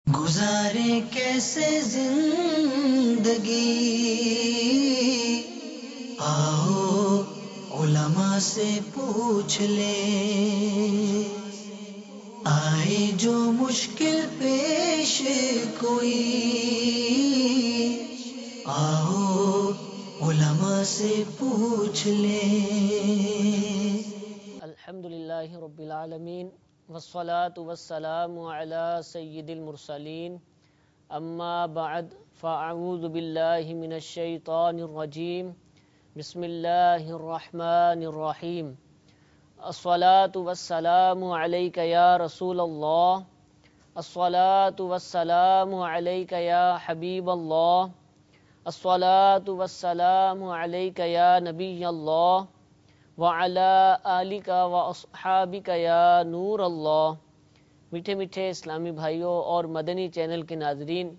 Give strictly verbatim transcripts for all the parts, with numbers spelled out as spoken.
گزارے کیسے زندگی، آؤ علماء سے پوچھ لیں، آئے جو مشکل پیش کوئی، آؤ علماء سے پوچھ لیں۔ الحمدللہ رب العالمین والصلاة والسلام علی سید المرسلین، اما بعد فاعوذ باللہ من الشیطان الرجیم، بسم اللہ الرحمن الرحیم۔ الصلاة والسلام علیک یا رسول اللہ، الصلاة والسلام علیک یا حبیب اللہ، الصلاة والسلام علیک یا نبی اللہ، وَعَلَىٰ آلِكَ وَأَصْحَابِكَ یا نور اللہ۔ میٹھے میٹھے اسلامی بھائیوں اور مدنی چینل کے ناظرین،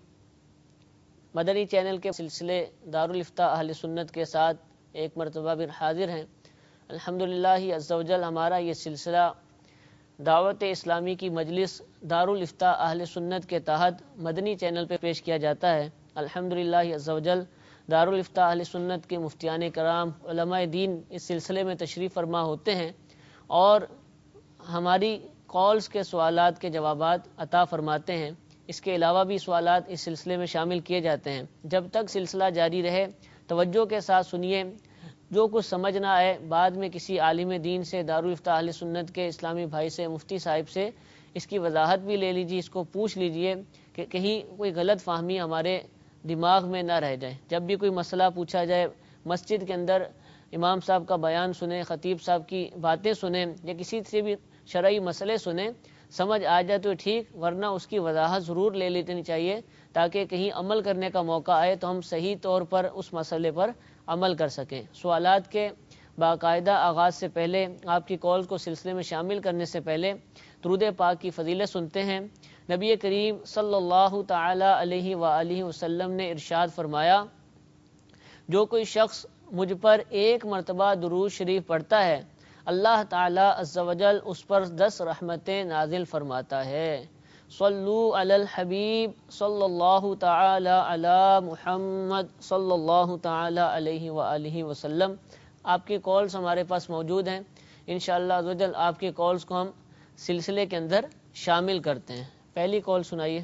مدنی چینل کے سلسلے دارالافتاء اہل سنت کے ساتھ ایک مرتبہ پھر حاضر ہیں۔ الحمدللہ عز و جل ہمارا یہ سلسلہ دعوت اسلامی کی مجلس دارالافتاء اہل سنت کے تحت مدنی چینل پہ پیش کیا جاتا ہے۔ الحمدللہ عز و جل دارالافتاء اہل سنت کے مفتیان کرام، علماء دین اس سلسلے میں تشریف فرما ہوتے ہیں اور ہماری کالز کے سوالات کے جوابات عطا فرماتے ہیں۔ اس کے علاوہ بھی سوالات اس سلسلے میں شامل کیے جاتے ہیں۔ جب تک سلسلہ جاری رہے توجہ کے ساتھ سنیے، جو کچھ سمجھ نہ آئے بعد میں کسی عالم دین سے، دارالافتاء اہل سنت کے اسلامی بھائی سے، مفتی صاحب سے اس کی وضاحت بھی لے لیجیے، اس کو پوچھ لیجیے کہ کہیں کوئی غلط فہمی ہمارے دماغ میں نہ رہ جائے۔ جب بھی کوئی مسئلہ پوچھا جائے، مسجد کے اندر امام صاحب کا بیان سنیں، خطیب صاحب کی باتیں سنیں یا کسی سے بھی شرعی مسئلے سنیں، سمجھ آ جائے تو ٹھیک، ورنہ اس کی وضاحت ضرور لے لینی چاہیے تاکہ کہیں عمل کرنے کا موقع آئے تو ہم صحیح طور پر اس مسئلے پر عمل کر سکیں۔ سوالات کے باقاعدہ آغاز سے پہلے، آپ کی کال کو سلسلے میں شامل کرنے سے پہلے درود پاک کی فضیلت سنتے ہیں۔ نبی کریم صلی اللہ تعالی علیہ وآلہ وسلم نے ارشاد فرمایا، جو کوئی شخص مجھ پر ایک مرتبہ درود شریف پڑھتا ہے، اللہ تعالی عز و جل اس پر دس رحمتیں نازل فرماتا ہے۔ صلو علی الحبیب صلی اللہ تعالی علی محمد صلی اللہ تعالی علیہ وآلہ وسلم۔ آپ کی کالز ہمارے پاس موجود ہیں، انشاءاللہ عز و جل آپ کی کالز کو ہم سلسلے کے اندر شامل کرتے ہیں۔ پہلی کال سنائیے۔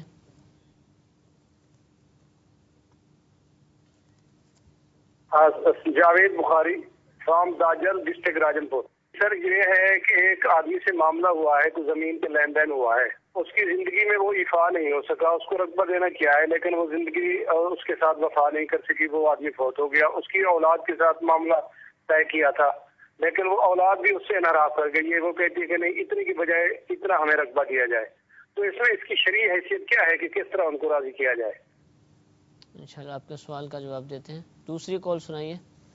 Javed Bukhari from Dajal district Rajanpur. Sir یہ ہے کہ ایک آدمی سے معاملہ ہوا ہے، کوئی زمین کے لین دین ہوا ہے، اس کی زندگی میں وہ ایفا نہیں ہو سکا، اس کو رقبہ دینا کیا ہے لیکن وہ زندگی اس کے ساتھ وفا نہیں کر سکی، وہ آدمی فوت ہو گیا۔ اس کی اولاد کے ساتھ معاملہ طے کیا تھا لیکن وہ اولاد بھی اس سے ناراض کر گئی ہے، وہ کہتی ہے کہ نہیں، اتنے کی بجائے اتنا ہمیں رقبہ دیا جائے۔ تو اس میں اس کی شرعی حیثیت کیا ہے کہ کس طرح ان کو راضی کیا جائے؟ انشاءاللہ آپ کے سوال کا جواب دیتے ہیں۔ دوسری کال سنائیے۔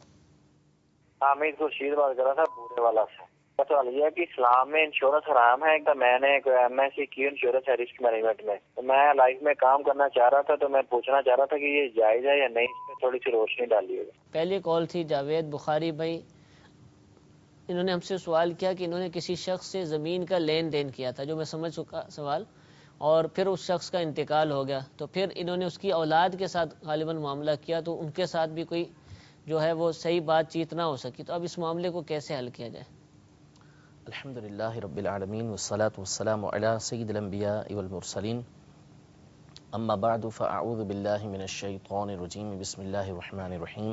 حامد خورشید بات کر رہا تھا بورے والا سے۔ سوال یہ ہے کہ اسلام میں انشورنس حرام ہے کہ میں نے ایم ایس سی کی انشورنس ہے رسک مینجمنٹ میں، تو میں لائف میں کام کرنا چاہ رہا تھا، تو میں پوچھنا چاہ رہا تھا کہ یہ جائز ہے یا نہیں، اس پہ تھوڑی سی روشنی ڈالیے گا۔ پہلی کال تھی جاوید بخاری بھائی، انہوں نے ہم سے سوال کیا کہ انہوں نے کسی شخص سے زمین کا لین دین کیا تھا، جو میں سمجھ چکا سوال، اور پھر اس شخص کا انتقال ہو گیا، تو پھر انہوں نے اس کی اولاد کے ساتھ غالباً معاملہ کیا، تو ان کے ساتھ بھی کوئی جو ہے وہ صحیح بات چیت نہ ہو سکی، تو اب اس معاملے کو کیسے حل کیا جائے؟ الحمدللہ رب العالمین والصلاة والسلام علی سید الانبیاء والمرسلین، اما بعد فاعوذ باللہ من الشیطان الرجیم، بسم اللہ الرحمن الرحیم۔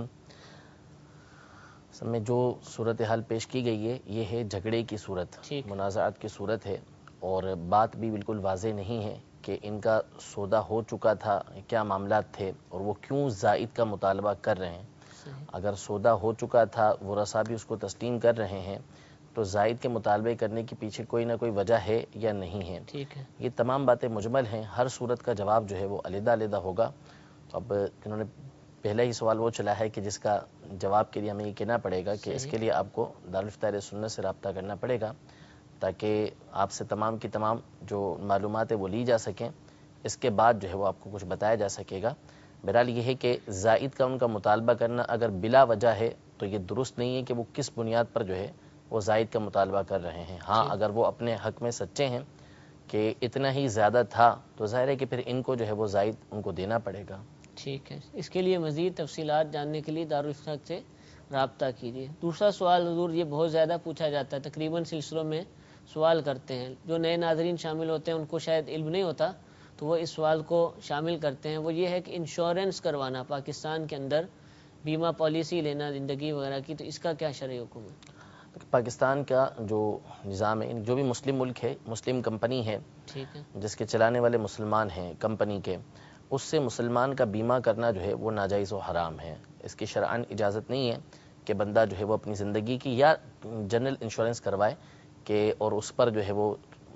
سب میں جو صورتحال پیش کی گئی ہے یہ ہے جھگڑے کی صورت، منازعات کی صورت ہے، اور بات بھی بالکل واضح نہیں ہے کہ ان کا سودا ہو چکا تھا، کیا معاملات تھے اور وہ کیوں زائد کا مطالبہ کر رہے ہیں۔ اگر سودا ہو چکا تھا، ورثاء بھی اس کو تسلیم کر رہے ہیں، تو زائد کے مطالبے کرنے کے پیچھے کوئی نہ کوئی وجہ ہے یا نہیں ہے۔ ٹھیک ہے، یہ تمام باتیں مجمل ہیں، ہر صورت کا جواب جو ہے وہ علیحدہ علیحدہ ہوگا۔ اب انہوں نے پہلا ہی سوال وہ چلا ہے کہ جس کا جواب کے لیے ہمیں یہ کہنا پڑے گا کہ اس کے لیے آپ کو دارالافتاء اہل سنت سے رابطہ کرنا پڑے گا تاکہ آپ سے تمام کی تمام جو معلومات ہیں وہ لی جا سکیں، اس کے بعد جو ہے وہ آپ کو کچھ بتایا جا سکے گا۔ بہرحال یہ ہے کہ زائد کا ان کا مطالبہ کرنا اگر بلا وجہ ہے تو یہ درست نہیں ہے کہ وہ کس بنیاد پر جو ہے وہ زائد کا مطالبہ کر رہے ہیں۔ ہاں اگر وہ اپنے حق میں سچے ہیں کہ اتنا ہی زیادہ تھا تو ظاہر ہے کہ پھر ان کو جو ہے وہ زائد ان کو دینا پڑے گا. ٹھیک ہے، اس کے لیے مزید تفصیلات جاننے کے لیے دارالفتہ سے رابطہ کیجیے. دوسرا سوال حضور یہ بہت زیادہ پوچھا جاتا ہے، تقریباً سلسلوں میں سوال کرتے ہیں، جو نئے ناظرین شامل ہوتے ہیں ان کو شاید علم نہیں ہوتا تو وہ اس سوال کو شامل کرتے ہیں. وہ یہ ہے کہ انشورنس کروانا پاکستان کے اندر، بیمہ پالیسی لینا زندگی وغیرہ کی، تو اس کا کیا شرعی حکم ہے؟ پاکستان کا جو نظام ہے، جو بھی مسلم ملک ہے، مسلم کمپنی ہے ٹھیک ہے، جس کے چلانے والے مسلمان ہیں کمپنی کے، اس سے مسلمان کا بیمہ کرنا جو ہے وہ ناجائز و حرام ہے. اس کی شرعاً اجازت نہیں ہے کہ بندہ جو ہے وہ اپنی زندگی کی یا جنرل انشورنس کروائے کہ اور اس پر جو ہے وہ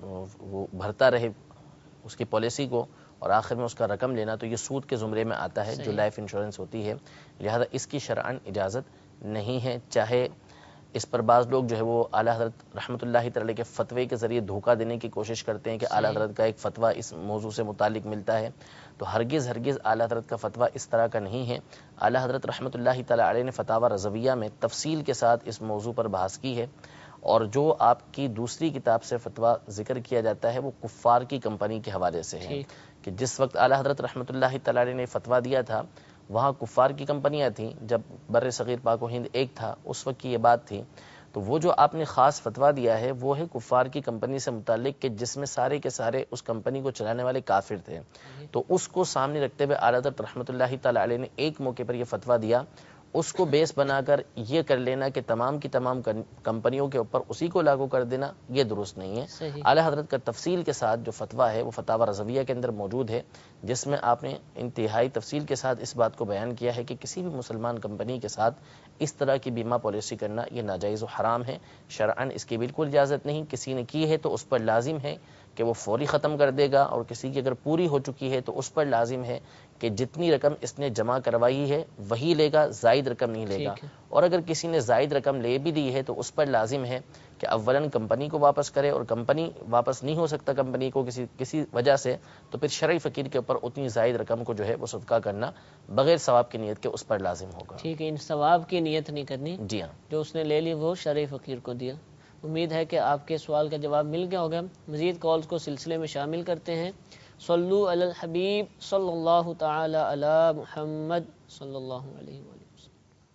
وہ بھرتا رہے اس کی پالیسی کو اور آخر میں اس کا رقم لینا، تو یہ سود کے زمرے میں آتا ہے جو لائف انشورنس ہوتی ہے. لہذا اس کی شرعاً اجازت نہیں ہے. چاہے اس پر بعض لوگ جو ہے وہ اعلیٰ حضرت رحمۃ اللہ تعالی کے فتوے کے ذریعے دھوکہ دینے کی کوشش کرتے ہیں کہ اعلیٰ حضرت کا ایک فتویٰ اس موضوع سے متعلق ملتا ہے، تو ہرگز ہرگز اعلیٰ حضرت کا فتویٰ اس طرح کا نہیں ہے. اعلیٰ حضرت رحمۃ اللہ تعالی علیہ نے فتاوی رضویہ میں تفصیل کے ساتھ اس موضوع پر بحث کی ہے، اور جو آپ کی دوسری کتاب سے فتویٰ ذکر کیا جاتا ہے وہ کفار کی کمپنی کے حوالے سے ہے کہ جس وقت اعلیٰ حضرت رحمۃ اللہ تعالی علیہ نے فتویٰ دیا تھا وہاں کفار کی کمپنیاں تھیں، جب بر صغیر پاک و ہند ایک تھا اس وقت کی یہ بات تھی. تو وہ جو آپ نے خاص فتویٰ دیا ہے وہ ہے کفار کی کمپنی سے متعلق کہ جس میں سارے کے سارے اس کمپنی کو چلانے والے کافر تھے. تو اس کو سامنے رکھتے ہوئے اعلیٰ حضرت رحمۃ اللہ تعالی علیہ نے ایک موقع پر یہ فتویٰ دیا، اس کو بیس بنا کر یہ کر لینا کہ تمام کی تمام کمپنیوں کے اوپر اسی کو لاگو کر دینا، یہ درست نہیں ہے. اعلیٰ حضرت کا تفصیل کے ساتھ جو فتویٰ ہے وہ فتاوی رضویہ کے اندر موجود ہے، جس میں آپ نے انتہائی تفصیل کے ساتھ اس بات کو بیان کیا ہے کہ کسی بھی مسلمان کمپنی کے ساتھ اس طرح کی بیمہ پالیسی کرنا یہ ناجائز و حرام ہے. شرعاً اس کی بالکل اجازت نہیں. کسی نے کی ہے تو اس پر لازم ہے کہ وہ فوری ختم کر دے گا، اور کسی کی اگر پوری ہو چکی ہے تو اس پر لازم ہے کہ جتنی رقم اس نے جمع کروائی ہے وہی لے گا، زائد رقم نہیں لے گا. اور اگر کسی نے زائد رقم لے بھی دی ہے تو اس پر لازم ہے کہ اولاً کمپنی کو واپس کرے، اور کمپنی واپس نہیں ہو سکتا کمپنی کو کسی کسی وجہ سے، تو پھر شرعی فقیر کے اوپر اتنی زائد رقم کو جو ہے وہ صدقہ کرنا بغیر ثواب کی نیت کے اس پر لازم ہوگا. ٹھیک ہے، ان ثواب کی نیت نہیں کرنی. جی ہاں، جو اس نے لے لی وہ شرعی فقیر کو دیا. امید ہے کہ آپ کے سوال کا جواب مل گیا ہوگا. مزید کالز کو سلسلے میں شامل کرتے ہیں. صلو علی الحبیب صلی اللہ تعالی علی محمد صلی اللہ علیہ وآلہ وسلم.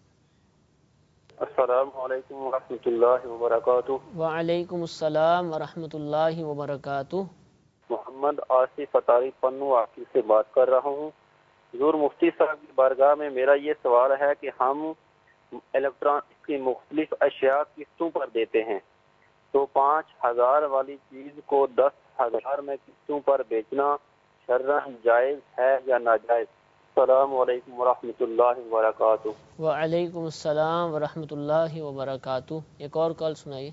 السلام علیکم ورحمۃ اللہ وبرکاتہ. وعلیکم السلام ورحمۃ اللہ وبرکاتہ. محمد آصف اتاری پنو عاقل سے بات کر رہا ہوں. حضور مفتی صاحب کی بارگاہ میں میرا یہ سوال ہے کہ ہم الیکٹرانک کی مختلف اشیاء قسطوں پر دیتے ہیں، تو پانچ ہزار والی چیز کو دس ہزار میں قسطوں پر بیچنا شرعاً جائز ہے یا ناجائز؟ السلام علیکم ورحمۃ اللہ وبرکاتہ. وعلیکم السلام ورحمۃ اللہ وبرکاتہ. ایک اور کال سنائیے.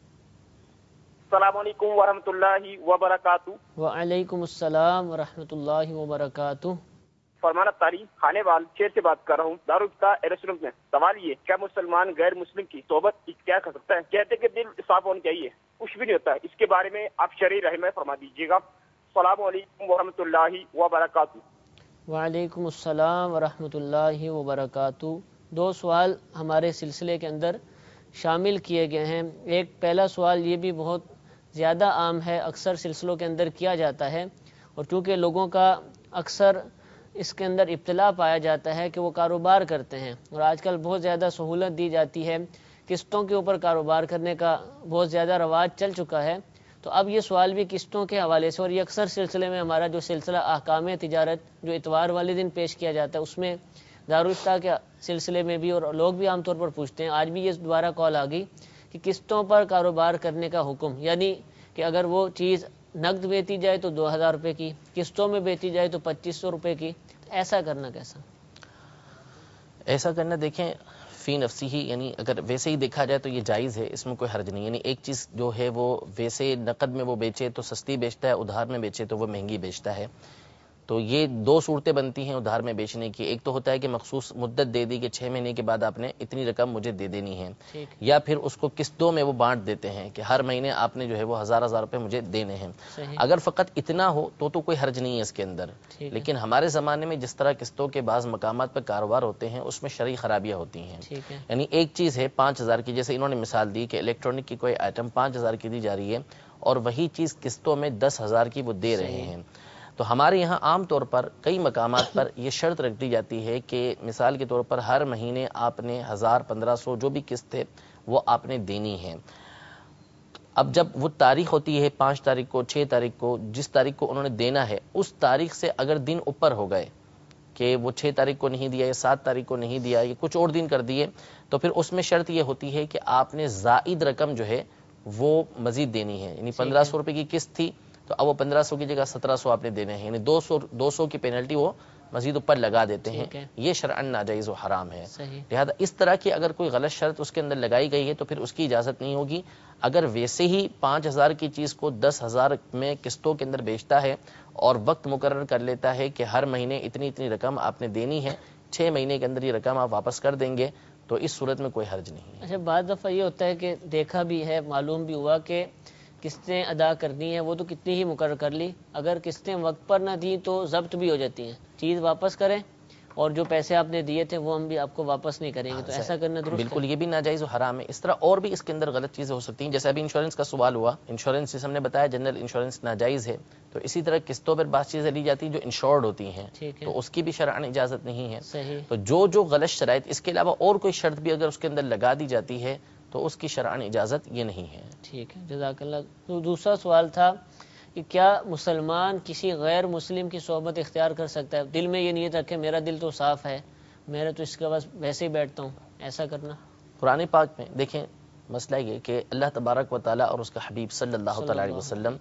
السلام علیکم ورحمۃ اللہ وبرکاتہ. وعلیکم السلام ورحمۃ اللہ وبرکاتہ. فرمانا تاریخ کھانے وال شیر سے بات کر رہا ہوں دارالفتہ ریسٹورنٹ میں. سوال یہ، کیا مسلمان غیر مسلم کی صحبت اختیار کر سکتا ہے؟ کہتے کہ دل صاف ہونا چاہیے، کچھ بھی نہیں ہوتا ہے. اس کے بارے میں آپ شرعی رہنمائی فرما دیجیے گا. السلام علیکم ورحمۃ اللہ وبرکاتہ. وعلیکم السلام ورحمۃ اللہ وبرکاتہ. دو سوال ہمارے سلسلے کے اندر شامل کیے گئے ہیں. ایک پہلا سوال یہ بھی بہت زیادہ عام ہے، اکثر سلسلوں کے اندر کیا جاتا ہے، اور چونکہ لوگوں کا اکثر اس کے اندر ابتلا پایا جاتا ہے کہ وہ کاروبار کرتے ہیں، اور آج کل بہت زیادہ سہولت دی جاتی ہے، قسطوں کے اوپر کاروبار کرنے کا بہت زیادہ رواج چل چکا ہے. تو اب یہ سوال بھی قسطوں کے حوالے سے، اور یہ اکثر سلسلے میں ہمارا جو سلسلہ احکام تجارت جو اتوار والے دن پیش کیا جاتا ہے اس میں دارالفتہ کے سلسلے میں بھی، اور لوگ بھی عام طور پر پوچھتے ہیں. آج بھی یہ دوبارہ کال آ گئی کہ قسطوں پر کاروبار کرنے کا حکم، یعنی کہ اگر وہ چیز نقد بیچی جائے تو دو ہزار روپے کی، قسطوں میں بیچی جائے تو پچیس سو روپے کی. ایسا کرنا کیسا؟ ایسا کرنا دیکھیں فی نفسی ہی، یعنی اگر ویسے ہی دیکھا جائے تو یہ جائز ہے، اس میں کوئی حرج نہیں. یعنی ایک چیز جو ہے وہ ویسے نقد میں وہ بیچے تو سستی بیچتا ہے، ادھار میں بیچے تو وہ مہنگی بیچتا ہے. تو یہ دو صورتیں بنتی ہیں ادھار میں بیچنے کی. ایک تو ہوتا ہے کہ مخصوص مدت دے دی کہ چھ مہینے کے بعد آپ نے اتنی رقم مجھے دے دینی ہے، یا پھر اس کو قسطوں میں وہ بانٹ دیتے ہیں کہ ہر مہینے آپ نے جو ہے وہ ہزار ہزار روپے مجھے دینے ہیں. اگر فقط اتنا ہو تو تو کوئی حرج نہیں ہے اس کے اندر. لیکن ہمارے زمانے میں جس طرح قسطوں کے بعض مقامات پر کاروبار ہوتے ہیں اس میں شرعی خرابیاں ہوتی ہیں. یعنی ایک چیز ہے پانچ ہزار کی، جیسے انہوں نے مثال دی کہ الیکٹرانک کی کوئی آئٹم پانچ ہزار کی دی جا رہی ہے اور وہی چیز قسطوں میں دس ہزار کی وہ دے رہے ہیں. تو ہمارے یہاں عام طور پر کئی مقامات پر یہ شرط رکھ دی جاتی ہے کہ مثال کے طور پر ہر مہینے آپ نے ہزار پندرہ سو جو بھی قسط ہے وہ آپ نے دینی ہے. اب جب وہ تاریخ ہوتی ہے پانچ تاریخ کو، چھ تاریخ کو، جس تاریخ کو انہوں نے دینا ہے اس تاریخ سے اگر دن اوپر ہو گئے کہ وہ چھ تاریخ کو نہیں دیا یا سات تاریخ کو نہیں دیا یا کچھ اور دن کر دیے، تو پھر اس میں شرط یہ ہوتی ہے کہ آپ نے زائد رقم جو ہے وہ مزید دینی ہے. یعنی پندرہ سو روپے کی قسط تھی تو اب وہ پندرہ سو کی جگہ سترہ سو آپ نے دینے ہیں، یعنی دو سو دو سو کی پینلٹی وہ مزید اوپر لگا دیتے ہیں. یہ شرعن ناجائز و حرام ہے. لہذا اس طرح کی اگر کوئی غلط شرط اس کے اندر لگائی گئی ہے تو پھر اس کی اجازت نہیں ہوگی. اگر ویسے ہی پانچ ہزار کی چیز کو دس ہزار میں قسطوں کے اندر بیچتا ہے اور وقت مقرر کر لیتا ہے کہ ہر مہینے اتنی اتنی رقم آپ نے دینی ہے، چھ مہینے کے اندر یہ رقم آپ واپس کر دیں گے، تو اس صورت میں کوئی حرج نہیں ہے. اچھا، بعض دفعہ یہ ہوتا ہے کہ دیکھا بھی ہے، معلوم بھی ہوا کہ قسطیں ادا کرنی ہیں وہ تو کتنی ہی مقرر کر لی، اگر قسطیں وقت پر نہ دیں تو ضبط بھی ہو جاتی ہیں، چیز واپس کریں اور جو پیسے آپ نے دیے تھے وہ ہم بھی آپ کو واپس نہیں کریں گے. تو ایسا کرنا درست ہے؟ بالکل، یہ بھی ناجائز و حرام ہے. اس طرح اور بھی اس کے اندر غلط چیزیں ہو سکتی ہیں. جیسے ابھی انشورنس کا سوال ہوا، انشورنس جس ہم نے بتایا جنرل انشورنس ناجائز ہے، تو اسی طرح قسطوں پر بعض چیزیں لی جاتی ہیں جو انشورڈ ہوتی ہیں، تو اس کی بھی شرعاً اجازت نہیں ہے. تو جو جو غلط شرائط، اس کے علاوہ اور کوئی شرط بھی اگر اس کے اندر لگا دی جاتی ہے تو اس کی شرعاً اجازت یہ نہیں ہے. ٹھیک ہے، جزاک اللہ. تو دوسرا سوال تھا کہ کیا مسلمان کسی غیر مسلم کی صحبت اختیار کر سکتا ہے؟ دل میں یہ نیت رکھے میرا دل تو صاف ہے، میرا تو اس کے بعد ویسے ہی بیٹھتا ہوں، ایسا کرنا؟ قرآن پاک میں دیکھیں مسئلہ یہ کہ اللہ تبارک و تعالیٰ اور اس کا حبیب صلی اللہ تعالیٰ علیہ وسلم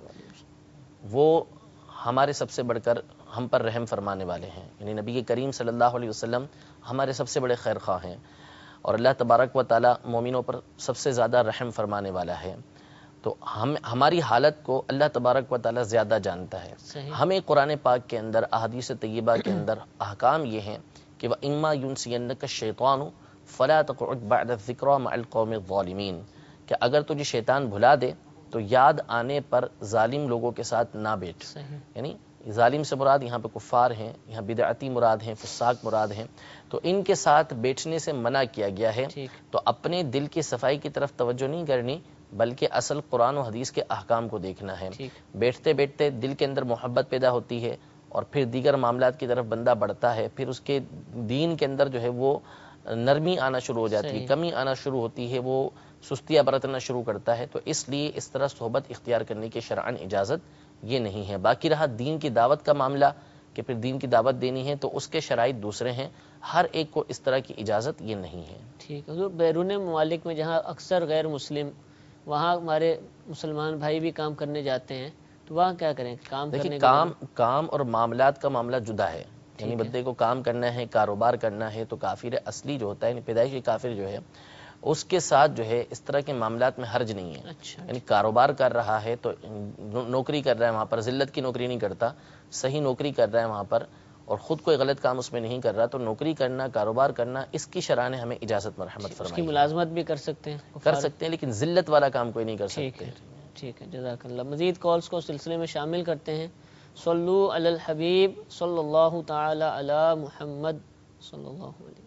وہ ہمارے سب سے بڑھ کر ہم پر رحم فرمانے والے ہیں. یعنی نبی کریم صلی اللہ علیہ وسلم ہمارے سب سے بڑے خیر خواہ ہیں، اور اللہ تبارک و تعالیٰ مومنوں پر سب سے زیادہ رحم فرمانے والا ہے. تو ہم ہماری حالت کو اللہ تبارک و تعالیٰ زیادہ جانتا ہے. ہمیں قرآن پاک کے اندر، احادیث طیبہ کے اندر احکام یہ ہیں کہ وَإِمَّا يُنْسِيَنَّكَ الشَّيْطَانُ فَلَا تَقْعُدْ بَعْدَ الذِّكْرَىٰ مَعَ الْقَوْمِ الظَّالِمِينَ، کہ اگر تجھے شیطان بھلا دے تو یاد آنے پر ظالم لوگوں کے ساتھ نہ بیٹھ. یعنی ظالم سے مراد یہاں پہ کفار ہیں، یہاں بدعتی مراد ہیں، فساق مراد ہیں، تو ان کے ساتھ بیٹھنے سے منع کیا گیا ہے. تو اپنے دل کی صفائی کی طرف توجہ نہیں کرنی، بلکہ اصل قرآن و حدیث کے احکام کو دیکھنا ہے. بیٹھتے بیٹھتے دل کے اندر محبت پیدا ہوتی ہے اور پھر دیگر معاملات کی طرف بندہ بڑھتا ہے، پھر اس کے دین کے اندر جو ہے وہ نرمی آنا شروع ہو جاتی ہے، کمی آنا شروع ہوتی ہے، وہ سستیاں برتنا شروع کرتا ہے. تو اس لیے اس طرح صحبت اختیار کرنے کی شرعاً اجازت یہ نہیں ہے. باقی رہا دین کی دعوت کا معاملہ کہ پھر دین کی دعوت دینی ہے تو اس کے شرائط دوسرے ہیں، ہر ایک کو اس طرح کی اجازت یہ نہیں ہے. ٹھیک ہے حضور. بیرون ممالک میں جہاں اکثر غیر مسلم، وہاں ہمارے مسلمان بھائی بھی کام کرنے جاتے ہیں، تو وہاں کیا کریں؟ کام کرنے کا کام کام اور معاملات کا معاملہ جدا ہے. یعنی بندے کو کام کرنا ہے، کاروبار کرنا ہے، تو کافر اصلی جو ہوتا ہے، یعنی پیدائشی کافر جو ہے، اس کے ساتھ جو ہے اس طرح کے معاملات میں حرج نہیں ہے. یعنی کاروبار کر رہا ہے تو نوکری کر رہا ہے، وہاں پر ذلت کی نوکری نہیں کرتا، صحیح نوکری کر رہا ہے وہاں پر، اور خود کوئی غلط کام اس میں نہیں کر رہا، تو نوکری کرنا، کاروبار کرنا، اس کی شرع نے ہمیں اجازت مرحمت فرمائی. اس کی ملازمت بھی کر سکتے ہیں، کر سکتے ہیں، لیکن ذلت والا کام کوئی نہیں کر سکتے. ٹھیک ہے، جزاک اللہ. مزید کالز کو سلسلے میں شامل کرتے ہیں. صلو علی الحبیب صلی اللہ تعالی علی محمد صلی اللہ علیہ